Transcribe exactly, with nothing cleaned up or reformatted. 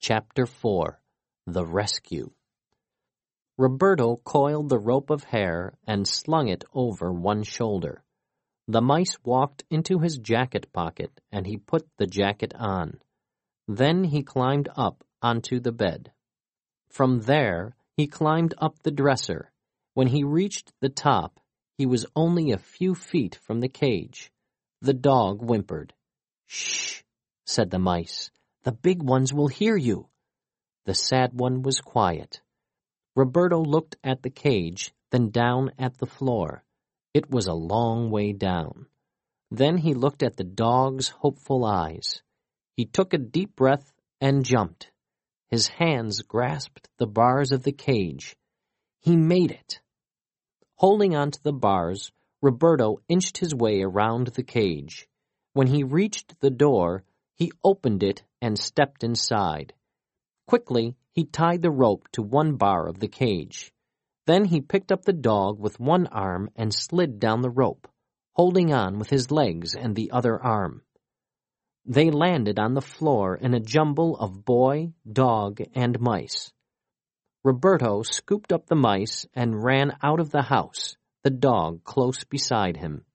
Chapter four. The Rescue. Roberto coiled the rope of hair and slung it over one shoulder. The mice walked into his jacket pocket, and he put the jacket on. Then he climbed up onto the bed. From there, he climbed up the dresser. When he reached the top, he was only a few feet from the cage. The dog whimpered. "Shh," said the mice. "The big ones will hear you." The sad one was quiet. Roberto looked at the cage, then down at the floor. It was a long way down. Then he looked at the dog's hopeful eyes. He took a deep breath and jumped. His hands grasped the bars of the cage. He made it. Holding onto the bars, Roberto inched his way around the cage. When he reached the door, he opened it and stepped inside. Quickly, he tied the rope to one bar of the cage. Then he picked up the dog with one arm and slid down the rope, holding on with his legs and the other arm. They landed on the floor in a jumble of boy, dog, and mice. Roberto scooped up the mice and ran out of the house, the dog close beside him.